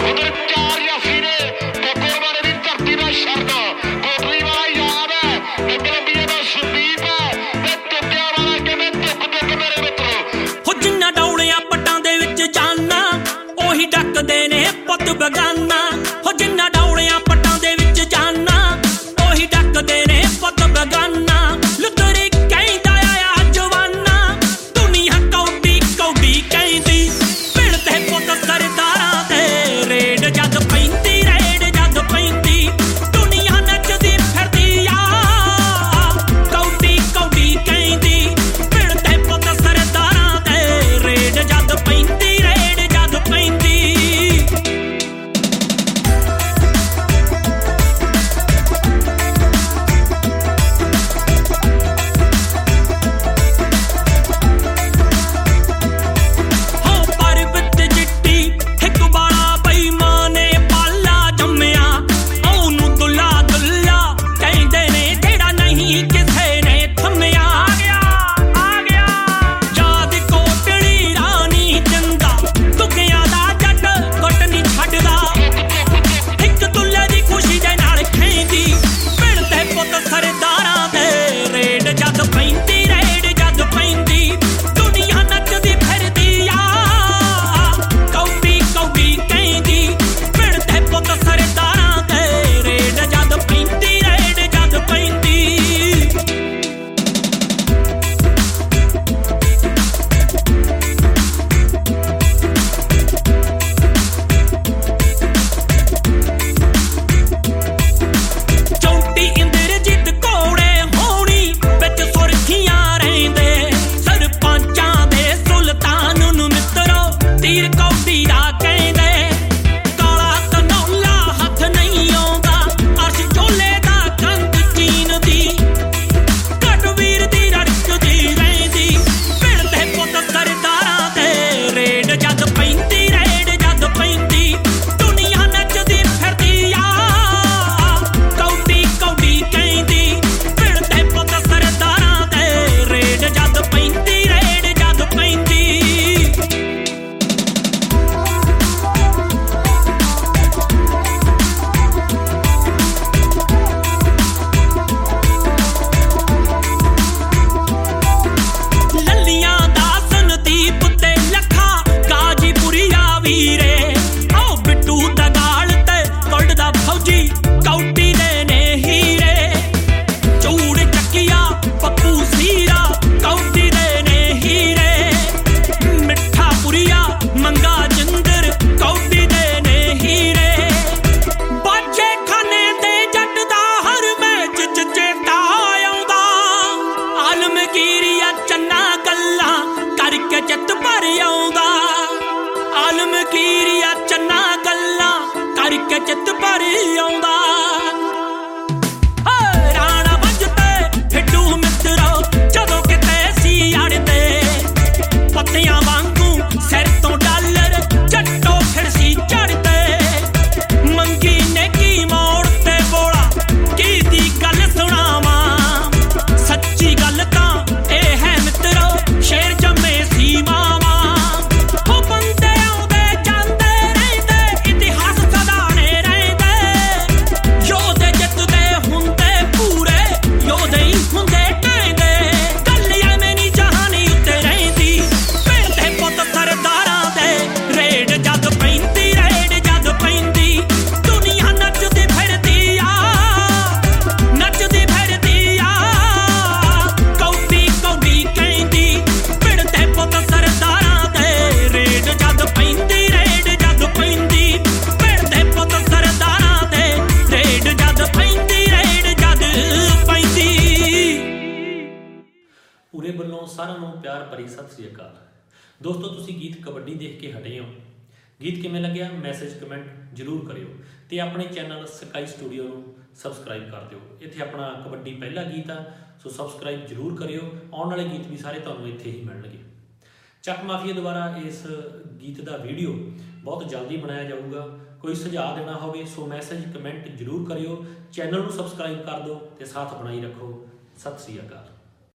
ਡੱਕਦੇ ਨੇ ਪੁੱਤ ਬਗਾਨਾ ਹੋ ਜਿੰਨਾ ਡੌਲਿਆਂ ਪੱਟਾਂ ਦੇ ਵਿੱਚ ਜਾਨਾ ਉਹੀ ਡੱਕਦੇ ਨੇ ਪੁੱਤ ਬਗਾਨਾ ਲੁਤਰੀ ਕਹਿੰਦਾ ਆ ਜਵਾਨਾ ਦੁਨੀਆ ਕੌਡੀ ਕੌਡੀ ਕਹਿੰਦੀ ਪਿੰਡ ਤੇ ਪੁੱਤ ਸਰਦਾਰਾਂ ਦੇ ਰੇਡ ਜਦ ਪੈਂਦੀ ਰੇਡ ਜਦ ਪੈਂਦੀ ਦੁਨੀਆ ਨੱਚਦੀ ਫਿਰਦੀ ਆ ਕੌਡੀ ਕੌਡੀ ਕਹਿੰਦੀ ਪਿੰਡ ਤੇ ਪੁੱਤ ਸਰਦਾਰਾਂ ਦੇ ਰੇਡ ਜਦ ਪੈਂਦੀ ਰੇਡ ਜਦ ਪੈਂਦੀ ਚਿੱਤ ਭਰ ਆਉਂਦਾ ਆਲਮਗੀਰੀਆ ਚੰਨਾ ਗੱਲਾਂ ਕਰਕੇ ਚਿੱਤ ਭਰ ਆਉਂਦਾ ਰਾਣਾ ਵੱਜ ਤੇ ਫਿੱਟੂ ਮਿੱਤਰੋ ਜਦੋਂ ਕਿਤੇ ਸੀ ਅੜਦੇ ਪੱਤਿਆਂ ਵਾਂਗੂ ਸਿਰ ਤੋਂ ਡਾਲਰ ਜੱਟੋ ਫਿਰ ਸੀ ਚੜਦੇ ਮੰਗੀ ਨੇ ਕੀ ਮੋੜ ਤੇ ਬੋਲਾ ਕੀ ਦੀ ਗੱਲ ਸੁਣਾਵਾਂ ਸੱਚੀ ਗੱਲ ਤਾਂ ਇਹ ਹੈ ਮਿੱਤਰੋ ਸ਼ੇਰ ਜੰਮੇ ਮਾਮਾ ਹੋ ਬੰਦੇ ਆਉਂਦੇ ਜਾਂਦੇ ਰਹਿੰਦੇ ਇਤਿਹਾਸ ਸਦਾਣੇ ਰਹਿੰਦੇ ਯੋਧੇ ਜਿੱਤਦੇ ਹੁੰਦੇ ਪੂਰੇ ਯੋਧੇ ਹੀ ਹੁੰਦੇ ਕਹਿੰਦੇ ਗੱਲ ਐਵੇਂ ਨਹੀਂ ਜਹਾਨੀ ਉੱਤੇ ਰਹਿੰਦੀ ਪਿੰਡ ਦੇ ਪੁੱਤ ਸਰਦਾਰਾਂ ਦੇ ਰੇਡ ਜਦ ਪੈਂਦੀ ਰੇਡ ਜਦ ਪੈਂਦੀ ਦੁਨੀਆ ਨੱਚਦੀ ਫਿਰਦੀ ਆ ਕੌਡੀ ਕੌਡੀ ਕਹਿੰਦੀ ਪਿੰਡ ਦੇ ਪੁੱਤ ਸਰਦਾਰਾਂ ਦੇ ਰੇਡ ਜਦ ਪੈਂਦੀ ਰੇਡ ਜਦ ਪੈਂਦੀ ਪਿੰਡ ਦੇ ਪੁੱਤ ਸਰਦਾਰਾਂ ਦੇ ਰੇਡ ਜਦ ਪੈਂਦੀ ਰੇਡ ਜਦ ਪੈਂਦੀ। ਪੂਰੇ ਵੱਲੋਂ ਸਾਰਿਆਂ ਨੂੰ ਪਿਆਰ ਭਰੀ ਸਤਿ ਸ੍ਰੀ ਅਕਾਲ। ਦੋਸਤੋ ਤੁਸੀਂ ਗੀਤ ਕਬੱਡੀ ਦੇਖ ਕੇ ਹਟੇ ਹੋ, ਗੀਤ ਕਿਵੇਂ ਲੱਗਿਆ ਮੈਸੇਜ ਕਮੈਂਟ ਜ਼ਰੂਰ ਕਰਿਓ ਤੇ ਆਪਣੇ ਚੈਨਲ ਸਕਾਈ ਸਟੂਡੀਓ ਨੂੰ ਸਬਸਕ੍ਰਾਈਬ ਕਰ ਦਿਓ। ਇੱਥੇ ਆਪਣਾ ਕਬੱਡੀ ਪਹਿਲਾ ਗੀਤ ਆ, ਸੋ ਸਬਸਕ੍ਰਾਈਬ ਜ਼ਰੂਰ ਕਰਿਓ। ਆਉਣ ਵਾਲੇ ਗੀਤ ਵੀ ਸਾਰੇ ਤੁਹਾਨੂੰ ਇੱਥੇ ਹੀ ਮਿਲਣਗੇ। ਚੱਕ ਮਾਫੀਆ ਦੁਆਰਾ ਇਸ ਗੀਤ ਦਾ ਵੀਡੀਓ ਬਹੁਤ ਜਲਦੀ ਬਣਾਇਆ ਜਾਊਗਾ। ਕੋਈ ਸੁਝਾਅ ਦੇਣਾ ਹੋਵੇ ਸੋ ਮੈਸੇਜ ਕਮੈਂਟ ਜ਼ਰੂਰ ਕਰਿਓ। ਚੈਨਲ ਨੂੰ ਸਬਸਕ੍ਰਾਈਬ ਕਰ ਦਿਓ ਤੇ ਸਾਥ ਬਣਾਈ ਰੱਖੋ। ਸਤਿ ਸ੍ਰੀ ਅਕਾਲ।